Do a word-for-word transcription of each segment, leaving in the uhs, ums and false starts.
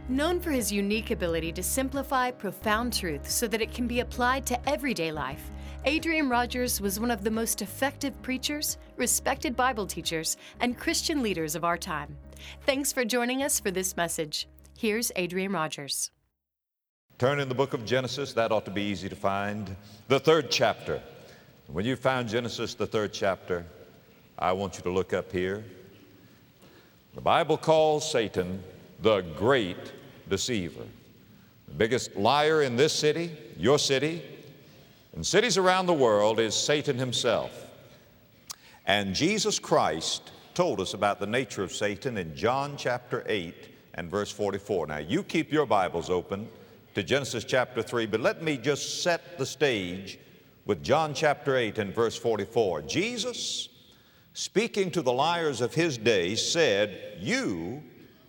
Known for his unique ability to simplify profound truth so that it can be applied to everyday life, Adrian Rogers was one of the most effective preachers, respected Bible teachers, and Christian leaders of our time. Thanks for joining us for this message. Here's Adrian Rogers. Turn in the book of Genesis. That ought to be easy to find. The third chapter. When you found Genesis, the third chapter, I want you to look up here. The Bible calls Satan the great deceiver. The biggest liar in this city, your city, and cities around the world is Satan himself. And Jesus Christ told us about the nature of Satan in John chapter eight and verse forty-four. Now you keep your Bibles open to Genesis chapter three, but let me just set the stage with John chapter eight and verse forty-four. Jesus, speaking to the liars of his day, said, "You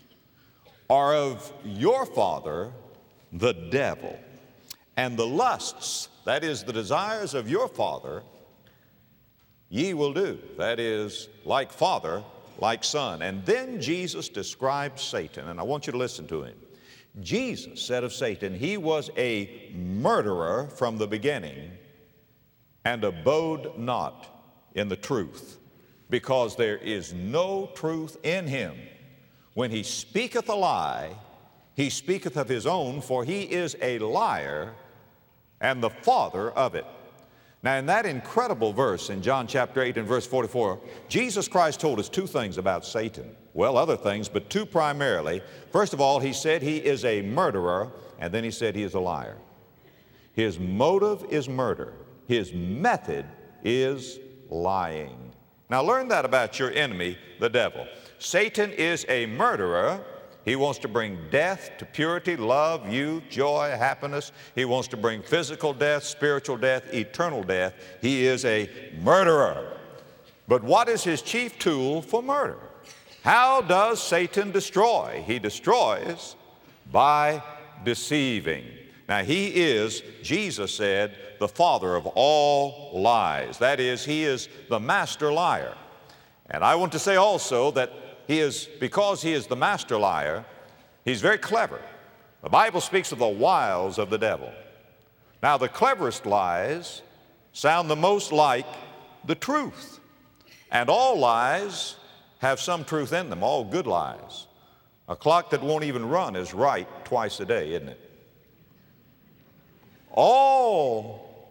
are of your father, the devil, and the lusts," that is, the desires of your father, "ye will do." That is, like father, like son. And then Jesus describes Satan, and I want you to listen to him. Jesus said of Satan, "He was a murderer from the beginning, and abode not in the truth, because there is no truth in him. When he speaketh a lie, he speaketh of his own, for he is a liar and the father of it." Now, in that incredible verse in John chapter eight and verse forty-four, Jesus Christ told us two things about Satan. Well, other things, but two primarily. First of all, he said he is a murderer, and then he said he is a liar. His motive is murder. His method is lying. Now, learn that about your enemy, the devil. Satan is a murderer. He wants to bring death to purity, love, youth, joy, happiness. He wants to bring physical death, spiritual death, eternal death. He is a murderer. But what is his chief tool for murder? How does Satan destroy? He destroys by deceiving. Now, he is, Jesus said, the father of all lies. That is, he is the master liar. And I want to say also that he is, because he is the master liar, he's very clever. The Bible speaks of the wiles of the devil. Now, the cleverest lies sound the most like the truth. And all lies have some truth in them, all good lies. A clock that won't even run is right twice a day, isn't it? All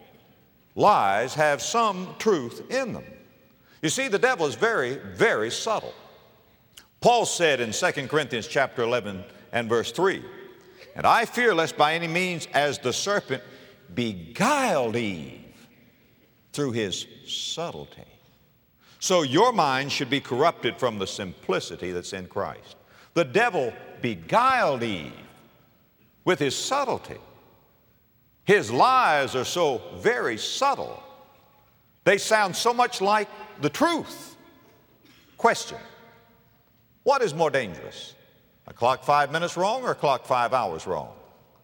lies have some truth in them. You see, the devil is very, very subtle. Paul said in Second Corinthians chapter eleven and verse three, "And I fear lest by any means as the serpent beguiled Eve through his subtlety." So your mind should be corrupted from the simplicity that's in Christ. The devil beguiled Eve with his subtlety. His lies are so very subtle. They sound so much like the truth. Question: what is more dangerous? A clock five minutes wrong or a clock five hours wrong?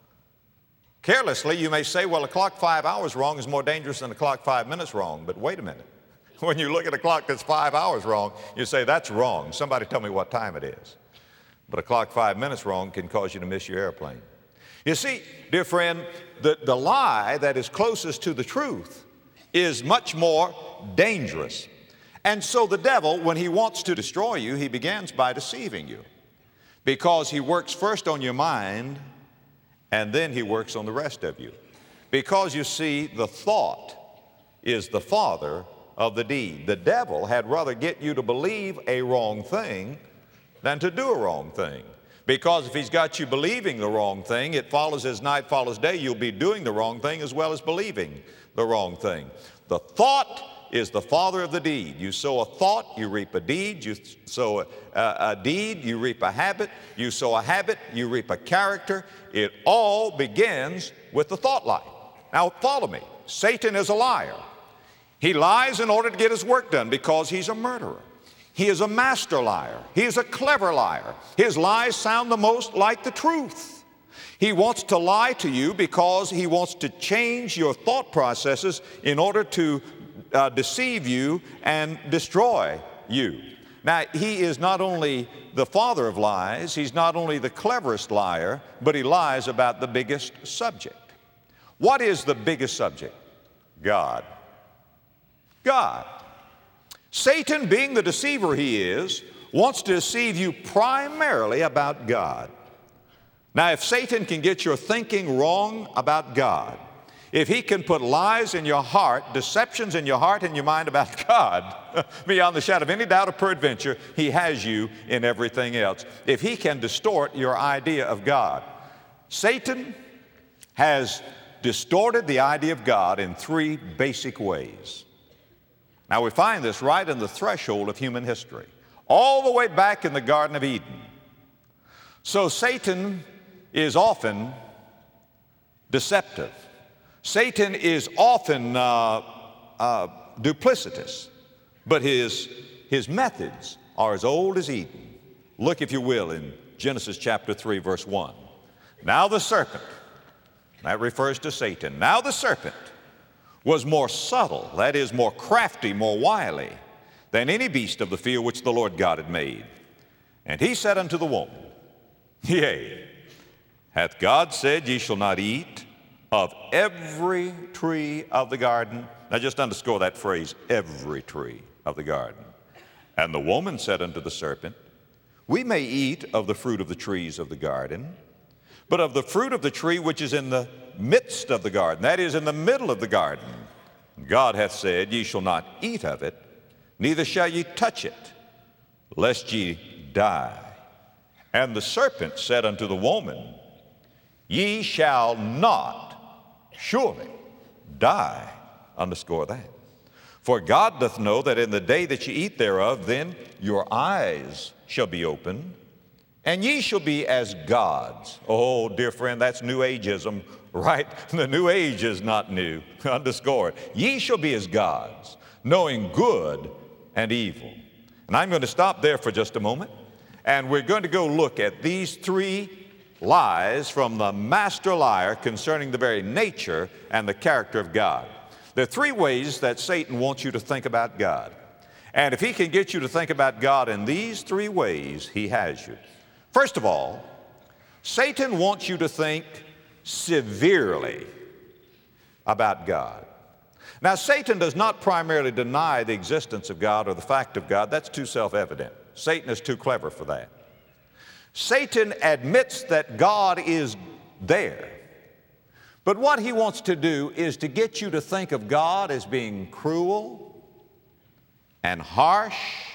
Carelessly, you may say, well, a clock five hours wrong is more dangerous than a clock five minutes wrong. But wait a minute. When you look at a clock that's five hours wrong, you say, that's wrong. Somebody tell me what time it is. But a clock five minutes wrong can cause you to miss your airplane. You see, dear friend, the, the lie that is closest to the truth is much more dangerous. And so the devil, when he wants to destroy you, he begins by deceiving you, because he works first on your mind and then he works on the rest of you. Because you see, the thought is the father of the deed. The devil had rather get you to believe a wrong thing than to do a wrong thing. Because if he's got you believing the wrong thing, it follows as night follows day, you'll be doing the wrong thing as well as believing the wrong thing. The thought is the father of the deed. You sow a thought, you reap a deed. You sow a, a, a deed, you reap a habit. You sow a habit, you reap a character. It all begins with the thought life. Now follow me. Satan is a liar. He lies in order to get his work done because he's a murderer. He is a master liar. He is a clever liar. His lies sound the most like the truth. He wants to lie to you because he wants to change your thought processes in order to uh, deceive you and destroy you. Now, he is not only the father of lies, he's not only the cleverest liar, but he lies about the biggest subject. What is the biggest subject? God. God. Satan, being the deceiver he is, wants to deceive you primarily about God. Now, if Satan can get your thinking wrong about God, if he can put lies in your heart, deceptions in your heart and your mind about God, beyond the shadow of any doubt or peradventure, he has you in everything else. If he can distort your idea of God. Satan has distorted the idea of God in three basic ways. Now, we find this right in the threshold of human history, all the way back in the Garden of Eden. So Satan is often deceptive. Satan is often uh, uh, duplicitous, but his, his methods are as old as Eden. Look, if you will, in Genesis chapter three, verse one. Now the serpent, that refers to Satan, now the serpent was more subtle, that is, more crafty, more wily, than any beast of the field which the Lord God had made. And he said unto the woman, Yea, hath God said, Ye shall not eat of every tree of the garden? Now just underscore that phrase, every tree of the garden. And the woman said unto the serpent, We may eat of the fruit of the trees of the garden, but of the fruit of the tree which is in the midst of the garden, that is, in the middle of the garden, God hath said, Ye shall not eat of it, neither shall ye touch it, lest ye die. And the serpent said unto the woman, Ye shall not surely die. Underscore that. For God doth know that in the day that ye eat thereof, then your eyes shall be opened, and ye shall be as gods. Oh, dear friend, that's New Ageism, right? The New Age is not new. Underscore it. Ye shall be as gods, knowing good and evil. And I'm going to stop there for just a moment, and we're going to go look at these three lies from the master liar concerning the very nature and the character of God. There are three ways that Satan wants you to think about God. And if he can get you to think about God in these three ways, he has you. First of all, Satan wants you to think severely about God. Now, Satan does not primarily deny the existence of God or the fact of God. That's too self-evident. Satan is too clever for that. Satan admits that God is there. But what he wants to do is to get you to think of God as being cruel and harsh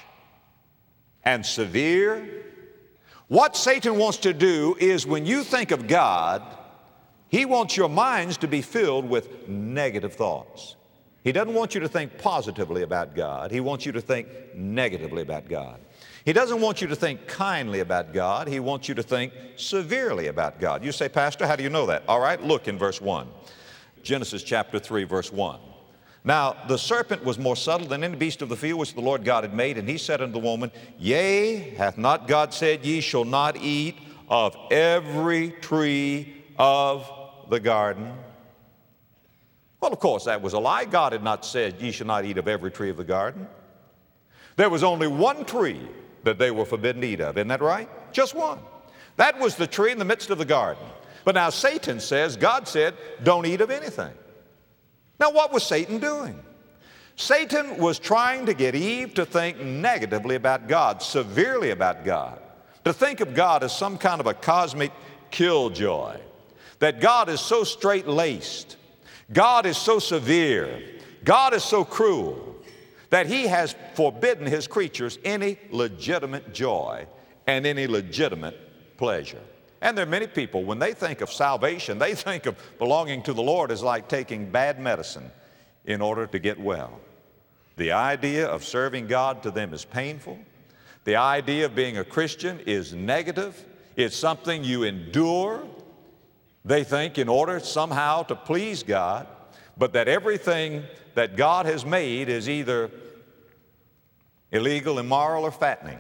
and severe. What Satan wants to do is when you think of God, he wants your minds to be filled with negative thoughts. He doesn't want you to think positively about God. He wants you to think negatively about God. He doesn't want you to think kindly about God. He wants you to think severely about God. You say, Pastor, how do you know that? All right, look in verse one. Genesis chapter three, verse one. Now, the serpent was more subtle than any beast of the field which the Lord God had made, and he said unto the woman, Yea, hath not God said, Ye shall not eat of every tree of the garden? Well, of course, that was a lie. God had not said, Ye shall not eat of every tree of the garden. There was only one tree that they were forbidden to eat of. Isn't that right? Just one. That was the tree in the midst of the garden. But now Satan says, God said, don't eat of anything. Now, what was Satan doing? Satan was trying to get Eve to think negatively about God, severely about God, to think of God as some kind of a cosmic killjoy, that God is so straight-laced, God is so severe, God is so cruel, that he has forbidden his creatures any legitimate joy and any legitimate pleasure. And there are many people, when they think of salvation, they think of belonging to the Lord as like taking bad medicine in order to get well. The idea of serving God to them is painful. The idea of being a Christian is negative. It's something you endure, they think, in order somehow to please God, but that everything that God has made is either illegal, immoral, or fattening.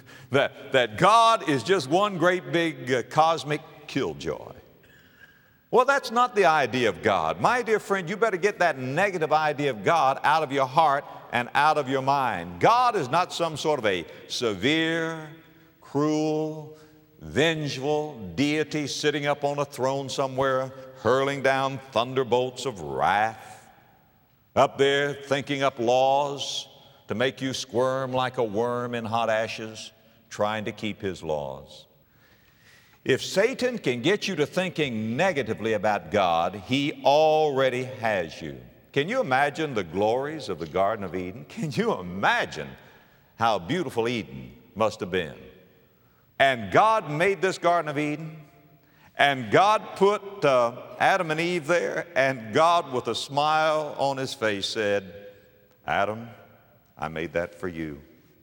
that, that God is just one great big uh, cosmic killjoy. Well, that's not the idea of God. My dear friend, you better get that negative idea of God out of your heart and out of your mind. God is not some sort of a severe, cruel, vengeful deity sitting up on a throne somewhere, hurling down thunderbolts of wrath, up there thinking up laws to make you squirm like a worm in hot ashes, trying to keep his laws. If Satan can get you to thinking negatively about God, he already has you. Can you imagine the glories of the Garden of Eden? Can you imagine how beautiful Eden must have been? And God made this Garden of Eden, and God put uh, Adam and Eve there, and God with a smile on his face said, Adam, I made that for you.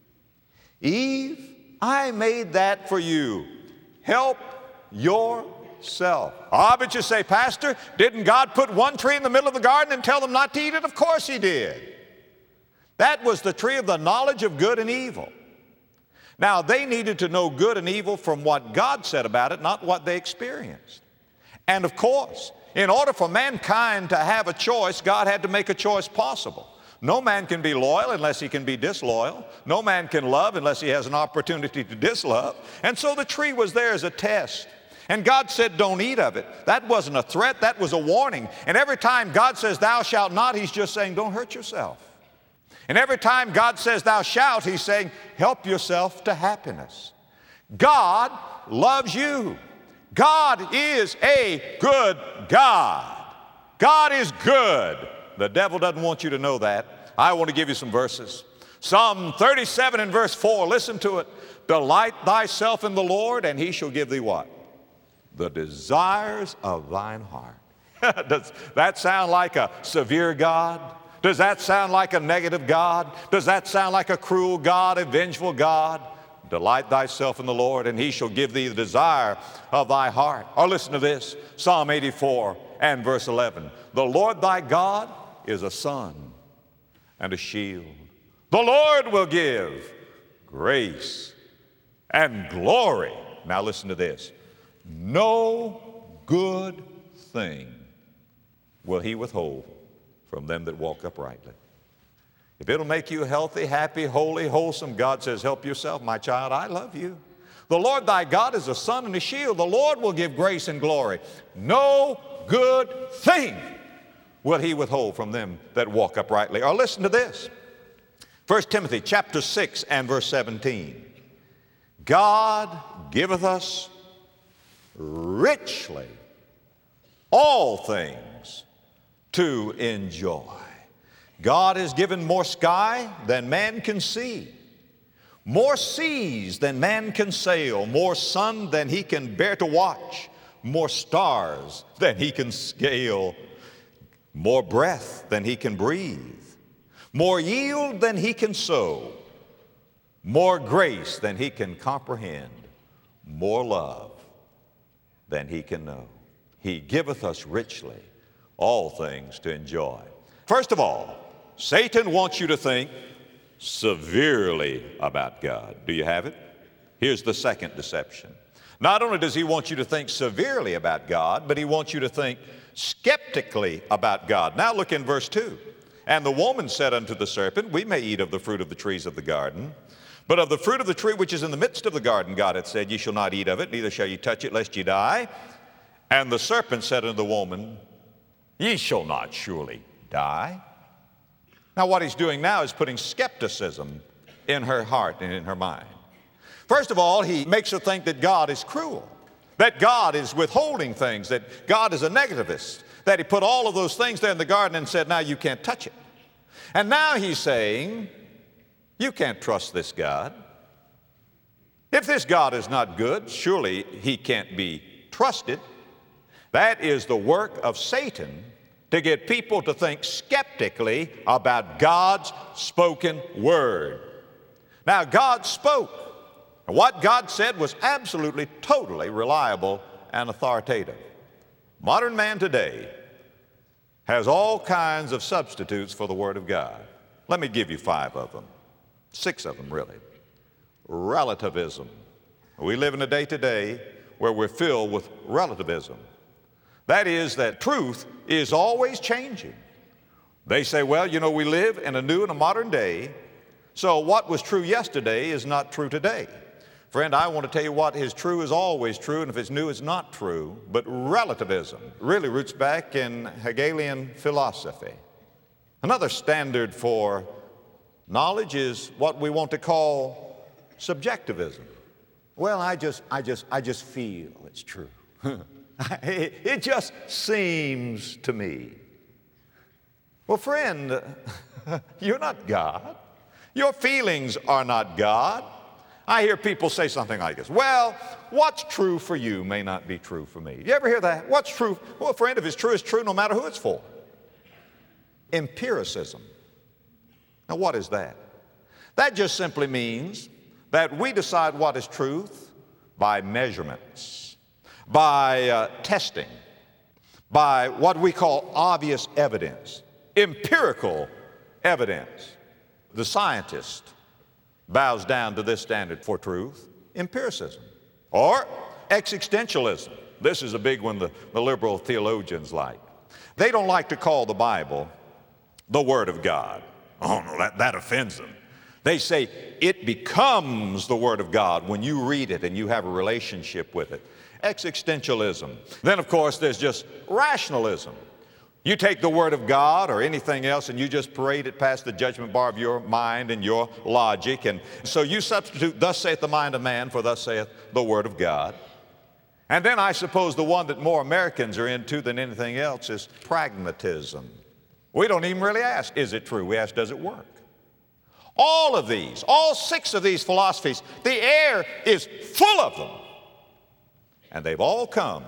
Eve, I made that for you. Help yourself. Ah, but you say, Pastor, didn't God put one tree in the middle of the garden and tell them not to eat it? Of course he did. That was the tree of the knowledge of good and evil. Now, they needed to know good and evil from what God said about it, not what they experienced. And of course, in order for mankind to have a choice, God had to make a choice possible. No man can be loyal unless he can be disloyal. No man can love unless he has an opportunity to dislove. And so the tree was there as a test. And God said, don't eat of it. That wasn't a threat, that was a warning. And every time God says, thou shalt not, he's just saying, don't hurt yourself. And every time God says, thou shalt, he's saying, help yourself to happiness. God loves you. God is a good God. God is good. The devil doesn't want you to know that. I want to give you some verses. Psalm thirty-seven and verse four, listen to it. Delight thyself in the Lord, and he shall give thee what? The desires of thine heart. Does that sound like a severe God? Does that sound like a negative God? Does that sound like a cruel God, a vengeful God? Delight thyself in the Lord, and he shall give thee the desire of thy heart. Or listen to this, Psalm eighty-four and verse eleven. The Lord thy God is a sun and a shield. The Lord will give grace and glory. Now listen to this. No good thing will he withhold from them that walk uprightly. If it'll make you healthy, happy, holy, wholesome, God says, help yourself, my child, I love you. The Lord thy God is a sun and a shield. The Lord will give grace and glory. No good thing will he withhold from them that walk uprightly. Or listen to this. First Timothy chapter six and verse seventeen. God giveth us richly all things to enjoy. God has given more sky than man can see, more seas than man can sail, more sun than he can bear to watch, more stars than he can scale, more breath than he can breathe, more yield than he can sow, more grace than he can comprehend, more love than he can know. He giveth us richly all things to enjoy. First of all, Satan wants you to think severely about God. Do you have it? Here's the second deception. Not only does he want you to think severely about God, but he wants you to think skeptically about God. Now look in verse two. And the woman said unto the serpent, we may eat of the fruit of the trees of the garden, but of the fruit of the tree which is in the midst of the garden, God hath said, ye shall not eat of it, neither shall ye touch it, lest ye die. And the serpent said unto the woman, ye shall not surely die. Now what he's doing now is putting skepticism in her heart and in her mind. First of all, he makes her think that God is cruel, that God is withholding things, that God is a negativist, that he put all of those things there in the garden and said, now you can't touch it. And now he's saying, you can't trust this God. If this God is not good, surely he can't be trusted. That is the work of Satan, to get people to think skeptically about God's spoken word. Now, God spoke. What God said was absolutely, totally reliable and authoritative. Modern man today has all kinds of substitutes for the Word of God. Let me give you five of them, six of them really. Relativism. We live in a day today where we're filled with relativism. That is, that truth is always changing. They say, well, you know, we live in a new and a modern day, so what was true yesterday is not true today. Friend, I want to tell you what is true is always true, and if it's new, it's not true. But relativism really roots back in Hegelian philosophy. Another standard for knowledge is what we want to call subjectivism. Well, I just, I just, I just feel it's true. It just seems to me. Well, friend, you're not God. Your feelings are not God. I hear people say something like this. Well, what's true for you may not be true for me. You ever hear that? What's true? Well, friend, if it's true, it's true no matter who it's for. Empiricism. Now, what is that? That just simply means that we decide what is truth by measurements, by uh, testing, by what we call obvious evidence, empirical evidence. The scientist bows down to this standard for truth, empiricism, or existentialism. This is a big one the, the liberal theologians like. They don't like to call the Bible the Word of God. Oh, no, that, that offends them. They say it becomes the Word of God when you read it and you have a relationship with it. Existentialism. Then, of course, there's just rationalism. You take the Word of God or anything else and you just parade it past the judgment bar of your mind and your logic. And so you substitute, thus saith the mind of man, for thus saith the Word of God. And then I suppose the one that more Americans are into than anything else is pragmatism. We don't even really ask, is it true? We ask, does it work? All of these, all six of these philosophies, the air is full of them. And they've all come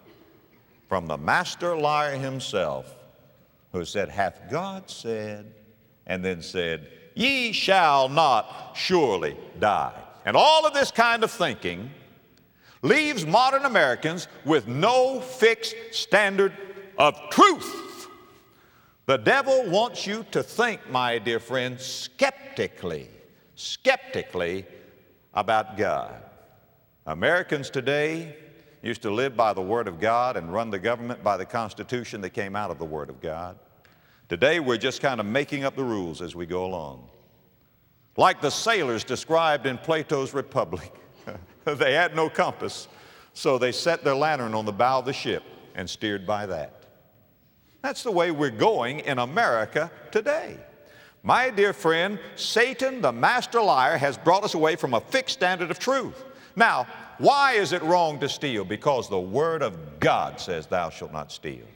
from the master liar himself, who said, hath God said, and then said, ye shall not surely die. And all of this kind of thinking leaves modern Americans with no fixed standard of truth. The devil wants you to think, my dear friend, skeptically, skeptically about God. Americans today used to live by the Word of God and run the government by the Constitution that came out of the Word of God. Today, we're just kind of making up the rules as we go along. Like the sailors described in Plato's Republic. They had no compass, so they set their lantern on the bow of the ship and steered by that. That's the way we're going in America today. My dear friend, Satan, the master liar, has brought us away from a fixed standard of truth. Now, why is it wrong to steal? Because the Word of God says thou shalt not steal.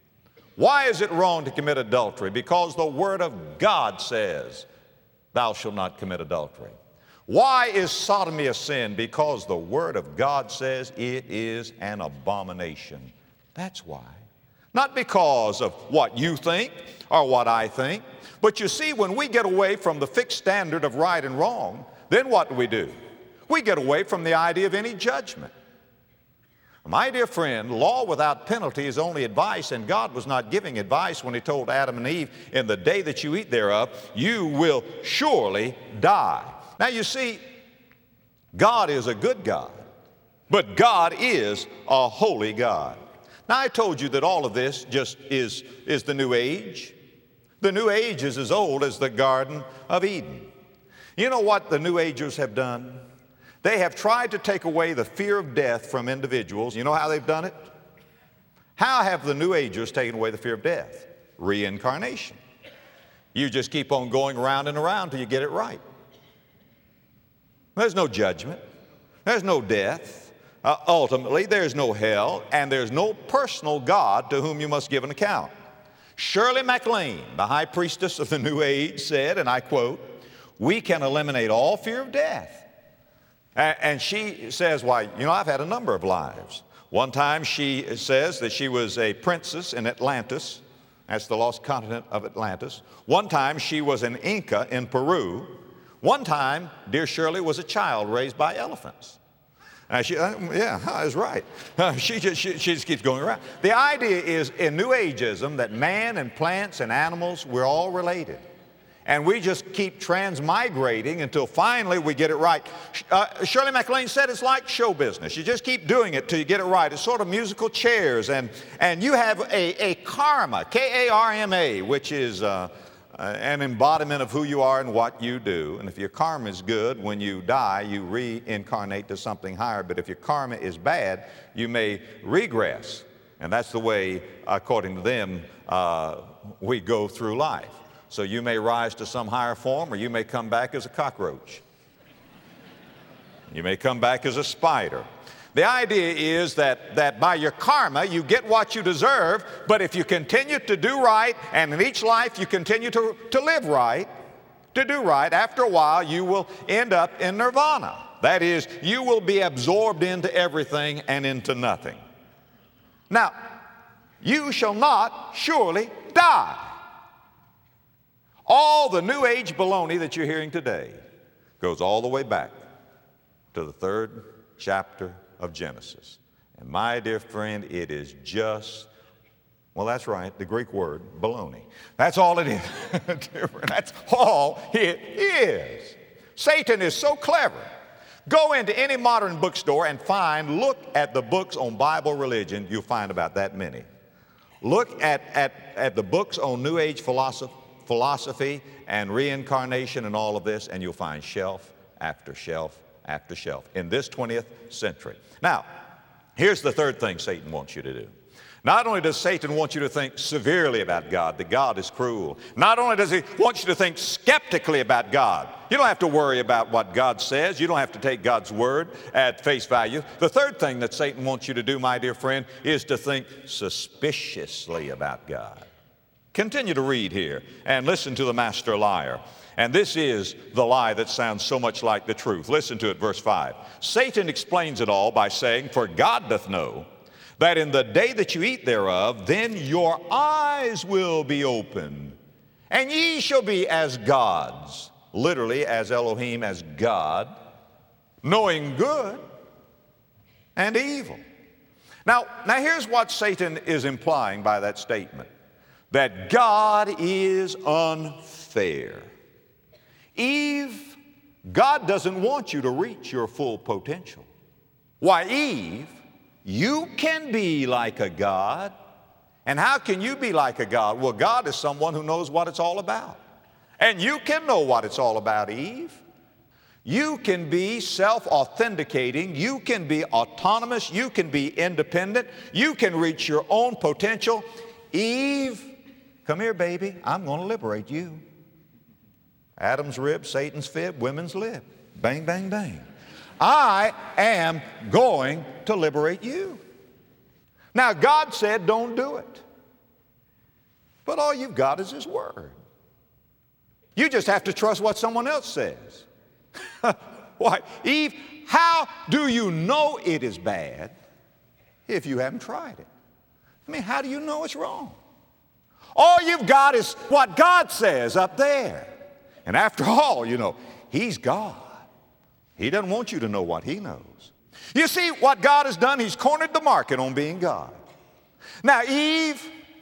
Why is it wrong to commit adultery? Because the Word of God says thou shalt not commit adultery. Why is sodomy a sin? Because the Word of God says it is an abomination. That's why. Not because of what you think or what I think. But you see, when we get away from the fixed standard of right and wrong, then what do we do? We get away from the idea of any judgment. My dear friend, law without penalty is only advice, and God was not giving advice when He told Adam and Eve, in the day that you eat thereof, you will surely die. Now you see, God is a good God, but God is a holy God. Now I told you that all of this just is, is the New Age. The New Age is as old as the Garden of Eden. You know what the New Agers have done? They have tried to take away the fear of death from individuals. You know how they've done it? How have the New Agers taken away the fear of death? Reincarnation. You just keep on going around and around till you get it right. There's no judgment. There's no death. Uh, ultimately, there's no hell, and there's no personal God to whom you must give an account. Shirley MacLaine, the high priestess of the New Age, said, and I quote, we can eliminate all fear of death. And she says, why, you know, I've had a number of lives. One time she says that she was a princess in Atlantis. That's the lost continent of Atlantis. One time she was an Inca in Peru. One time, dear Shirley was a child raised by elephants. Uh, she, uh, yeah, that's right. Uh, she, just, she, she just keeps going around. The idea is in New Ageism that man and plants and animals, we're all related. And we just keep transmigrating until finally we get it right. Uh, Shirley MacLaine said it's like show business. You just keep doing it till you get it right. It's sort of musical chairs. And, and you have a, a karma, K A R M A, which is uh, uh, an embodiment of who you are and what you do. And if your karma is good, when you die, you reincarnate to something higher. But if your karma is bad, you may regress. And that's the way, according to them, uh, we go through life. So you may rise to some higher form, or you may come back as a cockroach. You may come back as a spider. The idea is that, that by your karma, you get what you deserve, but if you continue to do right, and in each life you continue to, to live right, to do right, after a while you will end up in nirvana. That is, you will be absorbed into everything and into nothing. Now, you shall not surely die. All the New Age baloney that you're hearing today goes all the way back to the third chapter of Genesis. And my dear friend, it is just, well, that's right, the Greek word, baloney. That's all it is. That's all it is. Satan is so clever. Go into any modern bookstore and find, look at the books on Bible religion, you'll find about that many. Look at, at, at the books on New Age philosophy, philosophy and reincarnation and all of this, and you'll find shelf after shelf after shelf in this twentieth century. Now, here's the third thing Satan wants you to do. Not only does Satan want you to think severely about God, that God is cruel. Not only does he want you to think skeptically about God. You don't have to worry about what God says. You don't have to take God's word at face value. The third thing that Satan wants you to do, my dear friend, is to think suspiciously about God. Continue to read here and listen to the master liar. And this is the lie that sounds so much like the truth. Listen to it, verse five. Satan explains it all by saying, for God doth know that in the day that you eat thereof, then your eyes will be opened, and ye shall be as gods, literally as Elohim, as God, knowing good and evil. Now, now here's what Satan is implying by that statement. That God is unfair. Eve, God doesn't want you to reach your full potential. Why, Eve, you can be like a God. And how can you be like a God? Well, God is someone who knows what it's all about. And you can know what it's all about, Eve. You can be self-authenticating. You can be autonomous. You can be independent. You can reach your own potential. Eve, come here, baby. I'm going to liberate you. Adam's rib, Satan's fib, women's lib. Bang, bang, bang. I am going to liberate you. Now, God said don't do it. But all you've got is His Word. You just have to trust what someone else says. Why, Eve, how do you know it is bad if you haven't tried it? I mean, how do you know it's wrong? All you've got is what God says up there. And after all, you know, He's God. He doesn't want you to know what He knows. You see, what God has done, He's cornered the market on being God. Now, Eve,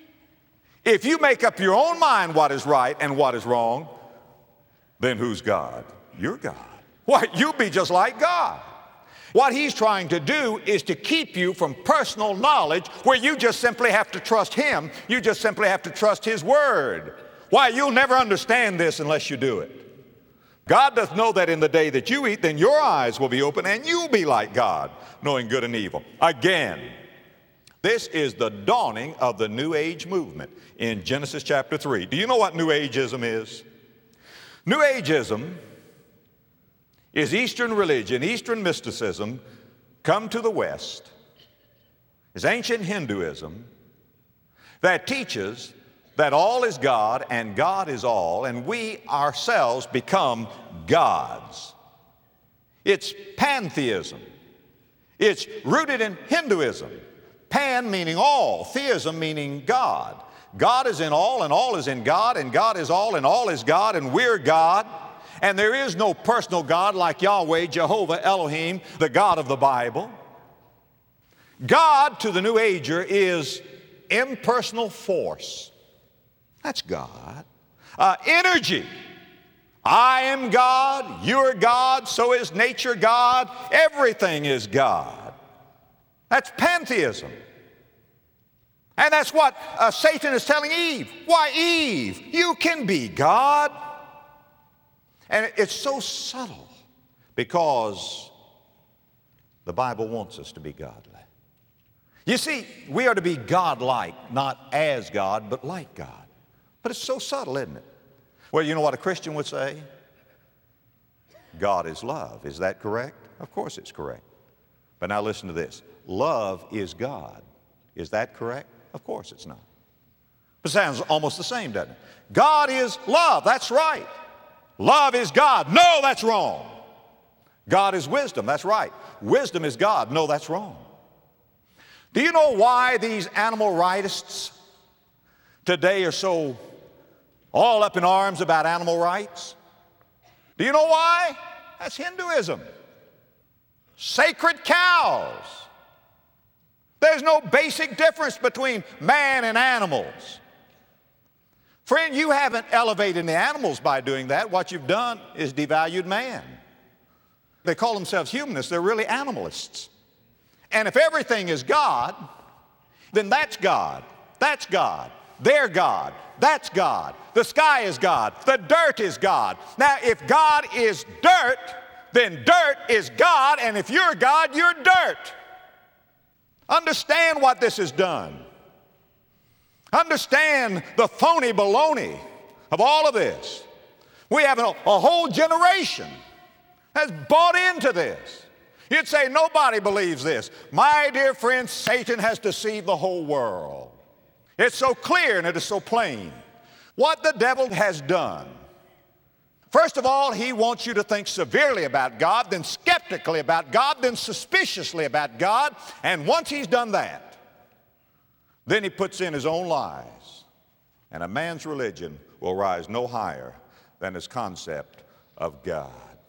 if you make up your own mind what is right and what is wrong, then who's God? You're God. Why, you'll be just like God. What He's trying to do is to keep you from personal knowledge where you just simply have to trust Him. You just simply have to trust His Word. Why, you'll never understand this unless you do it. God doth know that in the day that you eat, then your eyes will be open and you'll be like God, knowing good and evil. Again, this is the dawning of the New Age movement in Genesis chapter three. Do you know what New Ageism is? New Ageism is Eastern religion, Eastern mysticism come to the West. It's ancient Hinduism that teaches that all is God and God is all, and we ourselves become gods. It's pantheism. It's rooted in Hinduism. Pan meaning all, theism meaning God. God is in all, and all is in God, and God is all, and all is God, and we're God. And there is no personal God like Yahweh, Jehovah, Elohim, the God of the Bible. God to the New Ager is impersonal force. That's God. Uh, energy. I am God, you're God, so is nature God, everything is God. That's pantheism. And that's what uh, Satan is telling Eve. Why, Eve, you can be God. And it's so subtle because the Bible wants us to be godly. You see, we are to be God-like, not as God, but like God. But it's so subtle, isn't it? Well, you know what a Christian would say? God is love. Is that correct? Of course it's correct. But now listen to this. Love is God. Is that correct? Of course it's not. It sounds almost the same, doesn't it? God is love. That's right. Love is God. No, that's wrong. God is wisdom. That's right. Wisdom is God. No, that's wrong. Do you know why these animal rightists today are so all up in arms about animal rights? Do you know why? That's Hinduism. Sacred cows. There's no basic difference between man and animals. Friend, you haven't elevated the animals by doing that. What you've done is devalued man. They call themselves humanists. They're really animalists. And if everything is God, then that's God. That's God. They're God. That's God. The sky is God. The dirt is God. Now, if God is dirt, then dirt is God, and if you're God, you're dirt. Understand what this has done. Understand the phony baloney of all of this. We have a, a whole generation has bought into this. You'd say nobody believes this. My dear friends, Satan has deceived the whole world. It's so clear and it is so plain. What the devil has done, first of all, he wants you to think severely about God, then skeptically about God, then suspiciously about God. And once he's done that, then he puts in his own lies. And a man's religion will rise no higher than his concept of God.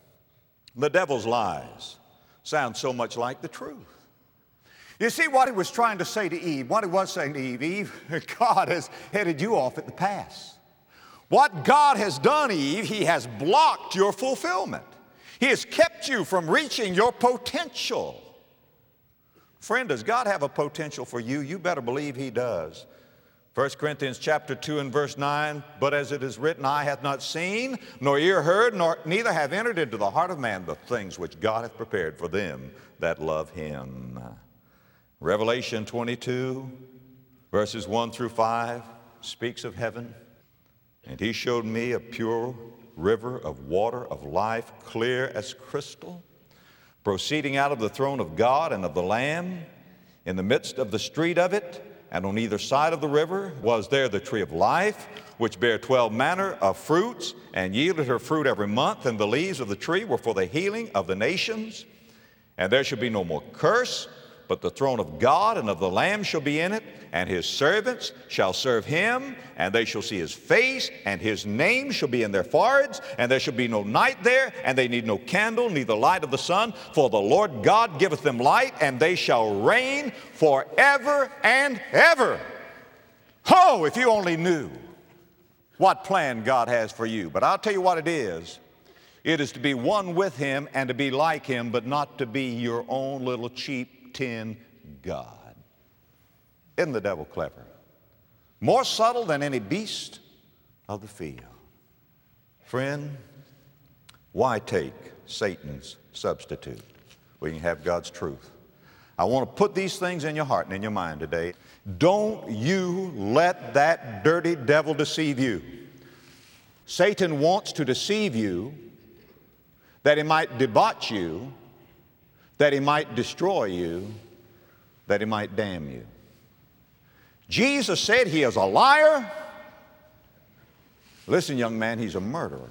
The devil's lies sound so much like the truth. You see what he was trying to say to Eve, what he was saying to Eve, Eve, God has headed you off at the pass. What God has done, Eve, he has blocked your fulfillment. He has kept you from reaching your potential. Friend, does God have a potential for you? You better believe he does. First Corinthians chapter two and verse nine, but as it is written, eye hath not seen, nor ear heard, nor neither have entered into the heart of man the things which God hath prepared for them that love him. Revelation twenty-two, verses one through five, speaks of heaven. And he showed me a pure river of water of life, clear as crystal, proceeding out of the throne of God and of the Lamb. In the midst of the street of it, and on either side of the river, was there the tree of life, which bare twelve manner of fruits, and yielded her fruit every month. And the leaves of the tree were for the healing of the nations. And there shall be no more curse, but the throne of God and of the Lamb shall be in it, and his servants shall serve him, and they shall see his face, and his name shall be in their foreheads, and there shall be no night there, and they need no candle, neither light of the sun, for the Lord God giveth them light, and they shall reign forever and ever. Oh, if you only knew what plan God has for you. But I'll tell you what it is. It is to be one with him and to be like him, but not to be your own little cheap tin God. Isn't the devil clever? More subtle than any beast of the field. Friend, why take Satan's substitute? We can have God's truth. I want to put these things in your heart and in your mind today. Don't you let that dirty devil deceive you. Satan wants to deceive you that he might debauch you, that he might destroy you, that he might damn you. Jesus said he is a liar. Listen, young man, he's a murderer,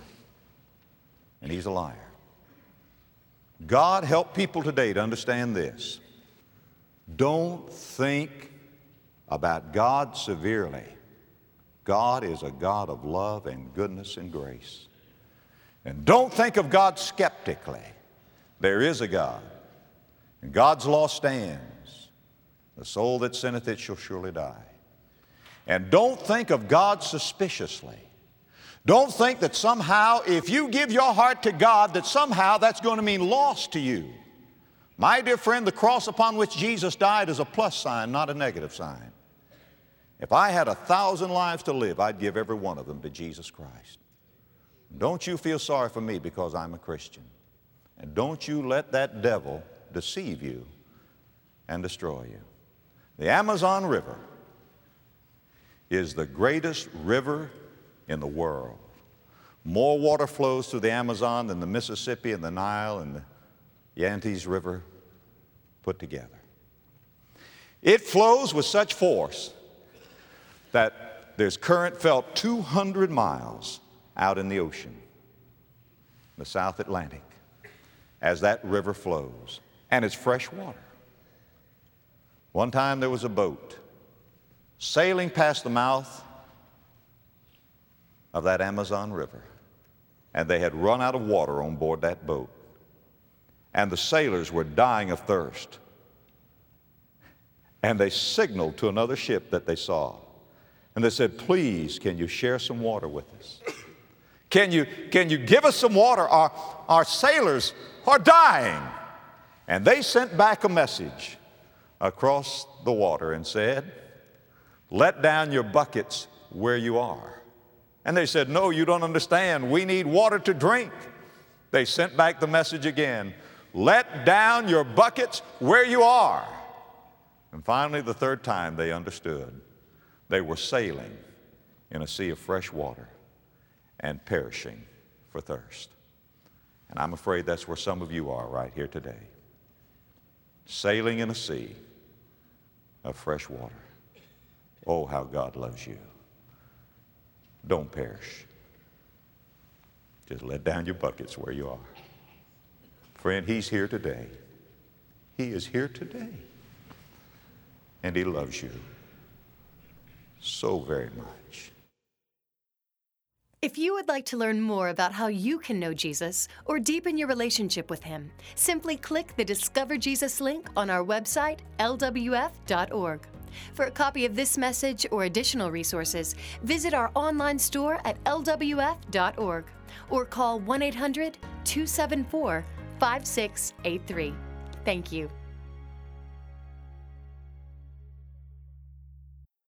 and he's a liar. God help people today to understand this. Don't think about God severely. God is a God of love and goodness and grace. And don't think of God skeptically. There is a God, and God's law stands. The soul that sinneth it shall surely die. And don't think of God suspiciously. Don't think that somehow if you give your heart to God that somehow that's going to mean loss to you. My dear friend, the cross upon which Jesus died is a plus sign, not a negative sign. If I had a thousand lives to live, I'd give every one of them to Jesus Christ. Don't you feel sorry for me because I'm a Christian. And don't you let that devil deceive you and destroy you. The Amazon River is the greatest river in the world. More water flows through the Amazon than the Mississippi and the Nile and the Yangtze River put together. It flows with such force that there's current felt two hundred miles out in the ocean, the South Atlantic, as that river flows. And it's fresh water. One time there was a boat sailing past the mouth of that Amazon River, and they had run out of water on board that boat, and the sailors were dying of thirst, and they signaled to another ship that they saw, and they said, please, can you share some water with us? Can you, can you give us some water? Our, our sailors are dying. And they sent back a message across the water and said, let down your buckets where you are. And they said, no, you don't understand. We need water to drink. They sent back the message again. Let down your buckets where you are. And finally, the third time they understood. They were sailing in a sea of fresh water and perishing for thirst. And I'm afraid that's where some of you are right here today. Sailing in a sea of fresh water. Oh, how God loves you. Don't perish. Just let down your buckets where you are. Friend, He's here today. He is here today. And He loves you so very much. If you would like to learn more about how you can know Jesus or deepen your relationship with Him, simply click the Discover Jesus link on our website, L W F dot org. For a copy of this message or additional resources, visit our online store at L W F dot org or call one eight hundred, two seven four, five six eight three. Thank you.